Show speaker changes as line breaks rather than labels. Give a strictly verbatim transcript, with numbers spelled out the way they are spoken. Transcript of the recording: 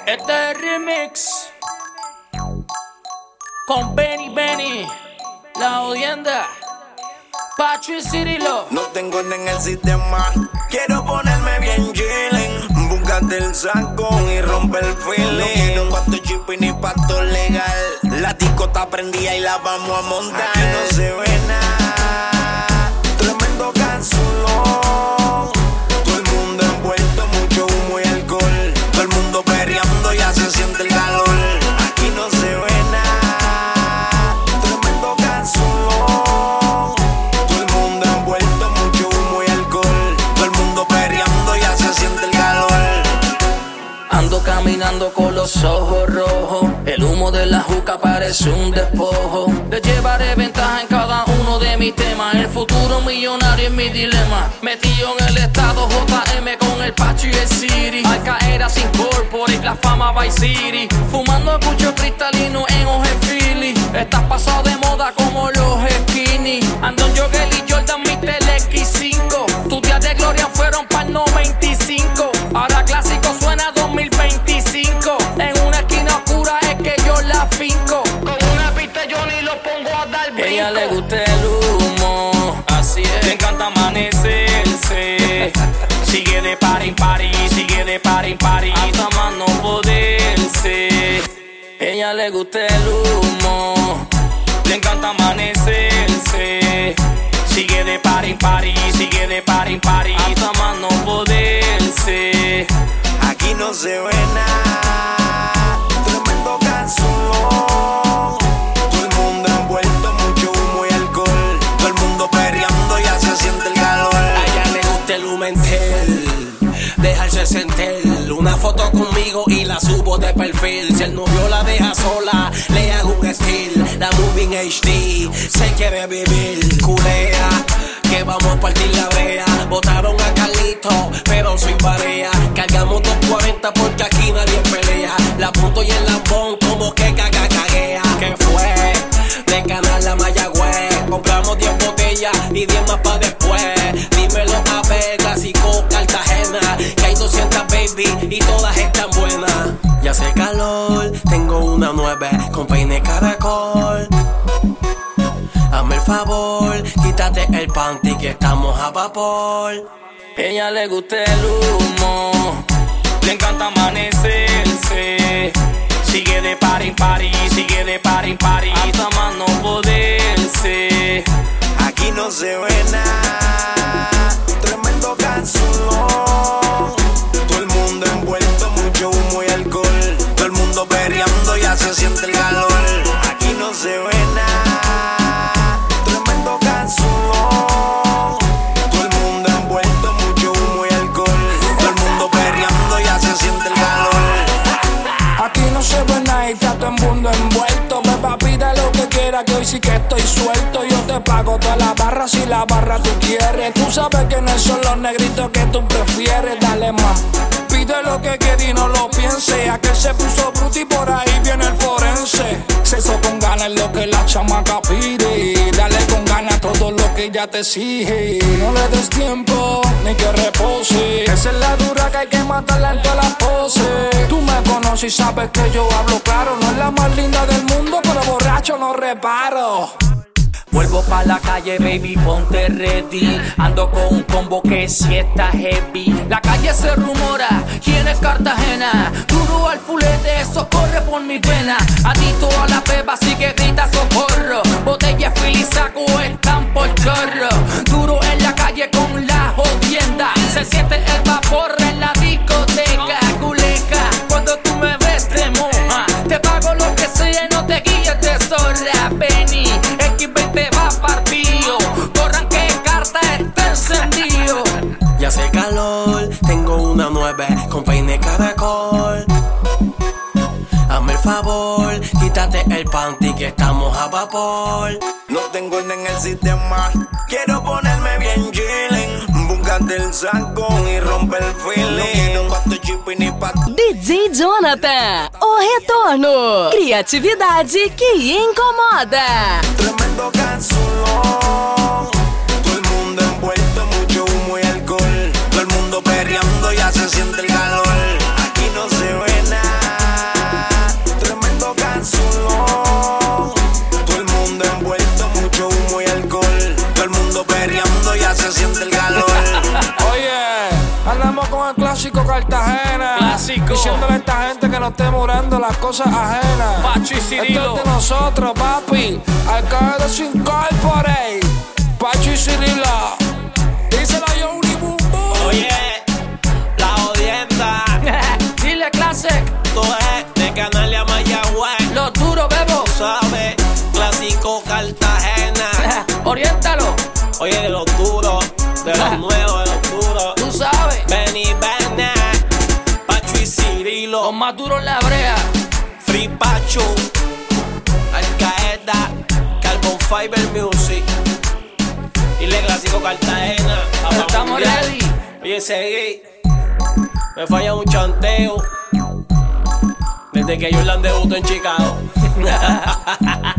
Este es el remix con Benny Benny, la odienda, Pacho y Cirilo.
No tengo nada en el sistema, quiero ponerme bien chilling. Búscate el saco y rompe el feeling. No quiero pato chipi ni pato legal. La disco está prendida y la vamos a montar. Aquí no se ve nada, tremendo cancelón. Todo el mundo envuelto, mucho humo y alcohol. Todo el mundo perreando, ya se siente el calor. Aquí no se ve nada, tremendo cancelón. Todo el mundo envuelto, mucho humo y alcohol. Todo el mundo perreando, ya se siente el calor.
Ando caminando con los ojos rojos, el humo de la juca parece un despojo. Le llevaré ventaja en cada uno de mis temas, el futuro millonario es mi dilema. Metido en el estado J M con el Pacho y el City, al caer a sin corporate, la fama Vice City. Fumando pucho cristalino en Oje Philly, estás pasado de moda como los skinny. Ando en jogger y Jordan, mi tele X cinco. Tus días de gloria fueron pa'l noventa y cinco, ahora clásico suena dos mil veinticinco. En una esquina oscura es que yo la finco, con una pista yo ni lo pongo a dar brinco. Ella le gusta el humo, así es, le encanta amanecerse. Sigue de party en party, sigue de party en party, hasta más no poderse. Ella le gusta el humo, le encanta amanecerse. Sigue de party en party, sigue de party en party, hasta más no poderse.
Aquí no se ve nada, tremendo cancelón. Todo el mundo envuelto, mucho humo y alcohol. Todo el mundo perreando, ya se siente el calor.
A ella le gusta el humentel, dejarse sentir. Una foto conmigo y la subo de perfil. Si el novio la deja sola, le hago un estilo. La movie en H D, se quiere vivir. Culea, que vamos a partir la brea. Botaron a Carlito, pero soy barea. Cargamos dos cuarenta porque aquí nadie pelea. La punto y el lambón como que caga caguea. ¿Qué fue? De Canal a Mayagüez. Compramos diez botellas y diez más pa' después. Dímelo a ver, clásico Cartagena, que hay doscientas baby y todas están buenas. Ya hace calor, tengo una nueve con peine caracol. Hazme el favor, quítate el panty que estamos a vapor.
Ella le gusta el humo, le encanta amanecerse. Sigue de party en party, sigue de party en party, hasta más no poderse.
Aquí no se ve nada, tremendo cancelón. Todo el mundo envuelto, mucho humo y alcohol. Todo el mundo perreando, ya se siente el calor. Aquí no se ve nada, tremendo cancelón. Todo el mundo envuelto, mucho humo y alcohol. Todo el mundo perreando, ya se siente el calor.
Aquí no se ve nada y está todo el mundo envuelto. Beba, pide lo que quiera, que hoy sí que estoy suelto. Yo te pago todas las barras si la barra tú quieres. Tú sabes que no son los negritos que tú prefieres. Dale más, pide lo que quieras y no lo pienses. Aquel se puso bruto y por ahí viene el forense. Sexo con ganas es lo que la chamaca pide. Dale con ganas todo lo que ella te exige. No le des tiempo ni que repose. Esa es la dura que hay que matarla en todas las poses. Tú me conoces y sabes que yo hablo claro. No es la más linda del mundo, pero borracho no reparo.
Vuelvo pa' la calle, baby, ponte ready. Ando con un combo que si está heavy. La calle se rumora, ¿quién es Cartagena? Duro al fulete, eso corre por mi pena. Adicto a la beba, así que grita socorro. Botella, fili, saco, están por chorro. Duro en la calle con la jodienda. Se siente el vapor en la discoteca. Culeca, cuando tú me ves te moja. Te pago lo que sea y no te guíes de zorra. Benny, X veinte va partido. Corran que carta está encendido.
Ya hace calor, tengo una nueve con peine caracol. Hazme el favor, quítate el panty que estamos a vapor.
No tengo nada en el sistema, quiero ponerme bien chilling. Búscate el saco y rompe el feeling. No quiero pato chipi ni pato.
D J Jonathan, o retorno. Criatividade que incomoda.
Tremendo cancelón. Todo el mundo envuelto, mucho humo y alcohol. Todo el mundo perreando, ya se siente el calor. Aquí no se ve nada,
clásico Cartagena.
Clásico.
Diciéndole a esta gente que no esté murando las cosas ajenas.
Pacho y Cirilo.
Esto es de nosotros, papi. Alcalde Incorporate. Pacho y Cirilo. Díselo a Johnny Boom Boom.
Oye, la jodienda.
Dile Classic.
Tú es de Canales a Mayagüez.
Los duros, bebo.
Tú sabes, clásico Cartagena.
Oriéntalo.
Oye, de los duros, de los nuevos, de los duros.
Tú sabes.
Benny Bennett, Pacho y Cirilo.
Los más duros en la brea.
Free Pacho, Al Qaeda, Carbon Fiber Music. Y le clásico Cartagena.
Estamos ready.
Oye, seguí. Me falla un chanteo. Desde que Jordan debutó en Chicago.